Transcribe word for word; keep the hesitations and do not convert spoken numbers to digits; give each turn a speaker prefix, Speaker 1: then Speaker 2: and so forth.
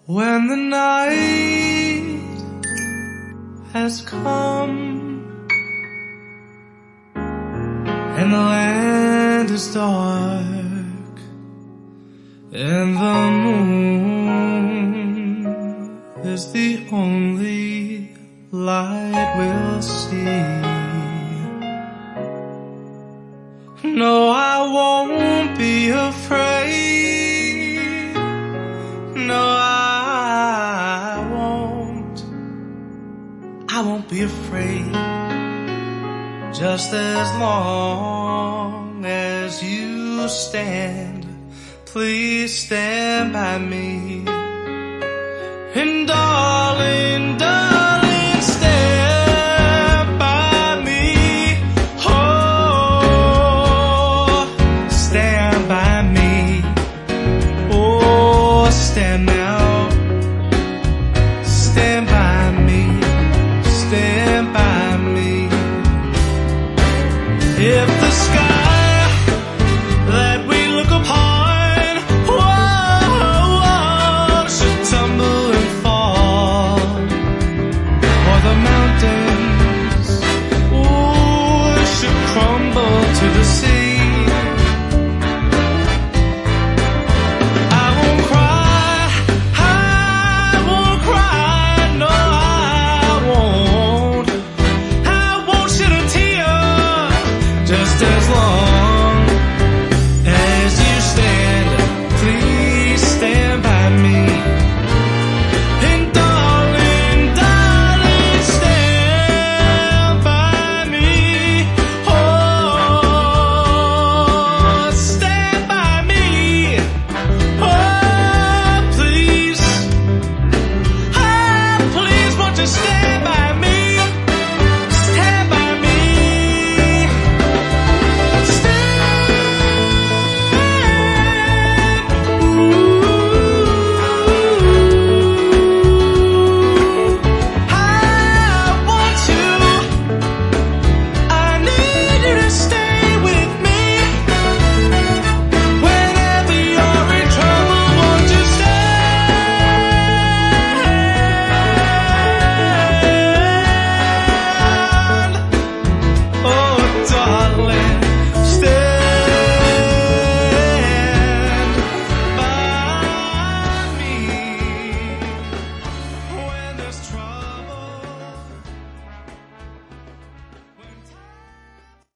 Speaker 1: When the night has come and the land is dark and the moon is the only light we'll see, no, I won't be afraid. No, I won't. I won't be afraid. Just as long as you stand, please stand by me. And darling, darling,